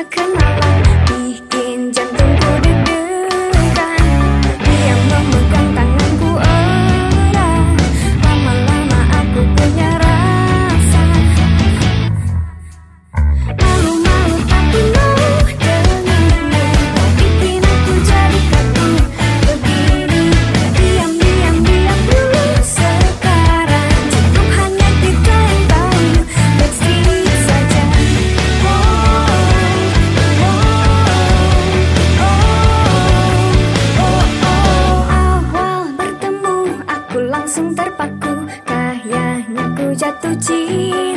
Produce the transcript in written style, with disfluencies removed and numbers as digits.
kita kenalan, bikin jantungku deg-degan. Dia memegang tanganku erat, lama-lama aku punya rasa. Malu-malu tapi mau denganmu, kau bikin aku jadi kaku begini. Diam-diam dulu sekarang, cukup hanya kita yang tahu. Let's see saja. Awal bertemu aku langsung terpaku, kayaknya ku jatuh cinta.